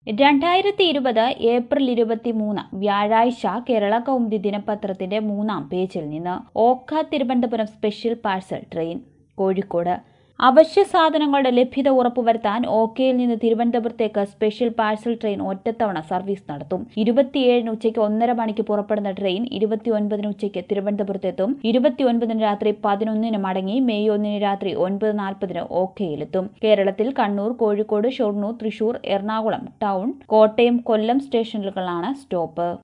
2020 April 23 വ്യാഴാഴ്ച കേരള കൗമുദി ദിനപത്രത്തിന്റെ 3-ാം പേജിൽ നിന്ന് Okha Thiruvananthapuram special parcel train Kozhikode അവശ്യ സാധനങ്ങളുടെ ലഭ്യത ഉറപ്പുവരുത്താൻ ഓഖയിൽ നിന്ന് തിരുവനന്തപുരത്തേക്ക് സ്പെഷ്യൽ പാഴ്സൽ ട്രെയിൻ ഒറ്റത്തവണ സർവീസ് നടത്തും. 27 ഉച്ചയ്ക്ക് 1:30 മണിക്ക് പുറപ്പെടുന്ന ട്രെയിൻ 29 ഉച്ചയ്ക്ക് തിരുവനന്തപുരത്തെത്തും. 29 രാത്രി 11 മടങ്ങി മെയ് 1 രാത്രി 9:40 ഓഖയിലെത്തും. കേരളത്തിൽ കണ്ണൂർ, കോഴിക്കോട്, ഷൊർണൂർ, തൃശൂർ, എറണാകുളം ടൗൺ, കോട്ടയം, കൊല്ലം സ്റ്റേഷനുകളാണ് സ്റ്റോപ്പ്.